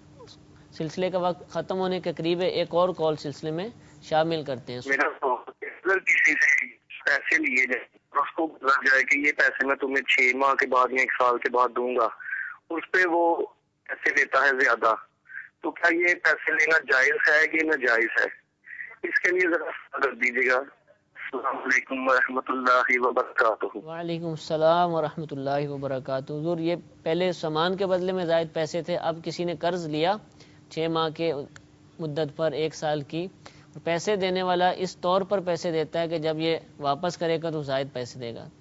سلسلے کا وقت ختم ہونے کے قریب ہے, ایک اور کال سلسلے میں شامل کرتے ہیں. میرا اگر کسی سے پیسے لیے جائیں اس کو لگ جائے کہ یہ پیسے میں تمہیں چھ ماہ کے بعد یا ایک سال کے بعد دوں گا, اس پہ وہ پیسے لیتا ہے زیادہ, تو کیا یہ پیسے لینا جائز ہے کہ ناجائز ہے؟ اس کے لیے ذرا اگر دیجیے گا. السلام علیکم ورحمۃ اللہ وبرکاتہ. وعلیکم السلام ورحمۃ اللہ وبرکاتہ. حضور یہ پہلے سامان کے بدلے میں زائد پیسے تھے, اب کسی نے قرض لیا چھ ماہ کے مدت پر, ایک سال کی, پیسے دینے والا اس طور پر پیسے دیتا ہے کہ جب یہ واپس کرے گا تو زائد پیسے دے گا.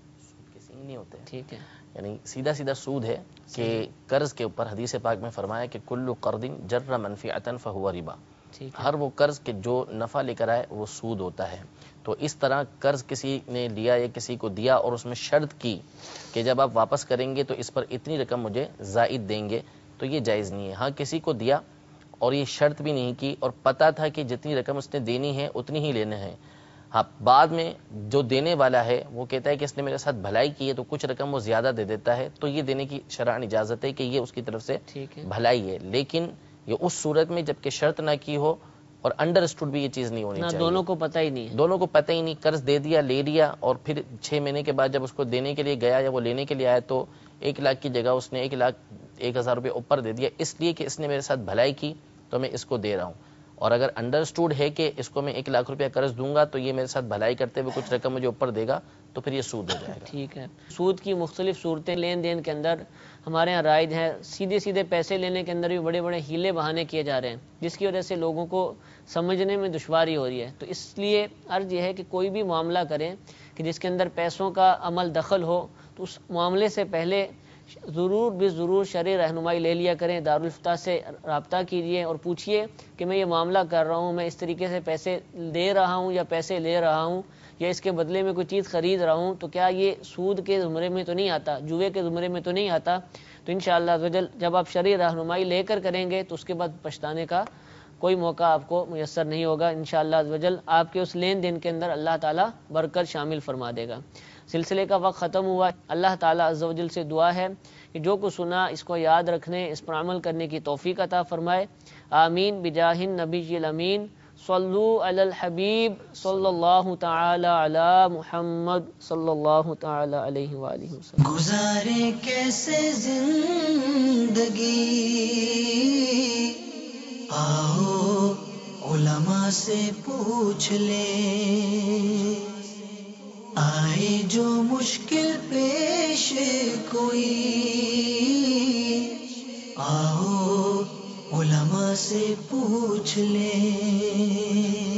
کسی نہیں ہوتے, ٹھیک ہے, یعنی سیدھا سیدھا سود ہے کہ قرض کے اوپر حدیث پاک میں فرمایا کہ کل قرض جر منفعۃ فہو ربا, ہر وہ قرض کے جو نفع لے کر آئے وہ سود ہوتا ہے. تو اس طرح قرض کسی نے لیا یا کسی کو دیا اور اس میں شرط کی کہ جب آپ واپس کریں گے تو اس پر اتنی رقم مجھے زائد دیں گے, تو یہ جائز نہیں ہے. ہاں کسی کو دیا اور یہ شرط بھی نہیں کی اور پتہ تھا کہ جتنی رقم اس نے دینی ہے اتنی ہی لینے ہیں, ہاں بعد میں جو دینے والا ہے وہ کہتا ہے کہ اس نے میرے ساتھ بھلائی کی ہے تو کچھ رقم وہ زیادہ دے دیتا ہے, تو یہ دینے کی شرعاً اجازت ہے کہ یہ اس کی طرف سے بھلائی ہے. لیکن یہ اس صورت میں جب کہ شرط نہ کی ہو اور انڈرسٹوڈ بھی یہ چیز نہیں ہونی چاہیے, دونوں کو پتہ ہی نہیں, دونوں کو پتہ ہی نہیں, قرض دے دیا لے لیا اور پھر چھ مہینے کے بعد جب اس کو دینے کے لیے گیا یا وہ لینے کے لیے آیا تو ایک لاکھ کی جگہ اس نے ایک لاکھ ایک ہزار روپے اوپر دے دیا, اس لیے کہ اس نے میرے ساتھ بھلائی کی تو میں اس کو دے رہا ہوں. اور اگر انڈرسٹوڈ ہے کہ اس کو میں ایک لاکھ روپیہ قرض دوں گا تو یہ میرے ساتھ بھلائی کرتے ہوئے کچھ رقم مجھے اوپر دے گا تو پھر یہ سود ہو جائے گا. ٹھیک ہے. سود کی مختلف صورتیں لین دین کے اندر ہمارے یہاں رائج ہیں. سیدھے سیدھے پیسے لینے کے اندر بھی بڑے بڑے ہیلے بہانے کیے جا رہے ہیں, جس کی وجہ سے لوگوں کو سمجھنے میں دشواری ہو رہی ہے. تو اس لیے عرض یہ ہے کہ کوئی بھی معاملہ کریں کہ جس کے اندر پیسوں کا عمل دخل ہو تو اس معاملے سے پہلے ضرور بھی ضرور شرعی رہنمائی لے لیا کریں, دارالفتہ سے رابطہ کیجئے اور پوچھئے کہ میں یہ معاملہ کر رہا ہوں, میں اس طریقے سے پیسے دے رہا ہوں یا پیسے لے رہا ہوں یا اس کے بدلے میں کوئی چیز خرید رہا ہوں, تو کیا یہ سود کے زمرے میں تو نہیں آتا, جوئے کے زمرے میں تو نہیں آتا. تو انشاءاللہ جب آپ شرعی رہنمائی لے کر کریں گے تو اس کے بعد پچھتانے کا کوئی موقع آپ کو میسر نہیں ہوگا. انشاءاللہ آپ کے اس لین دین کے اندر اللہ تعالیٰ برکت شامل فرما دے گا. سلسلے کا وقت ختم ہوا. اللہ تعالیٰ عز و جل سے دعا ہے کہ جو کچھ سنا اس کو یاد رکھنے, اس پر عمل کرنے کی توفیق عطا فرمائے. آمین بجاہ النبی الامین. صلو علی الحبیب صلی اللہ تعالی علی محمد صلی اللہ تعالی علیہ وآلہ وسلم. گزارے کیسے زندگی, آؤ علماء سے پوچھ لے, آئے آئے جو مشکل پیش کوئی، آؤ علماء سے پوچھ لیں.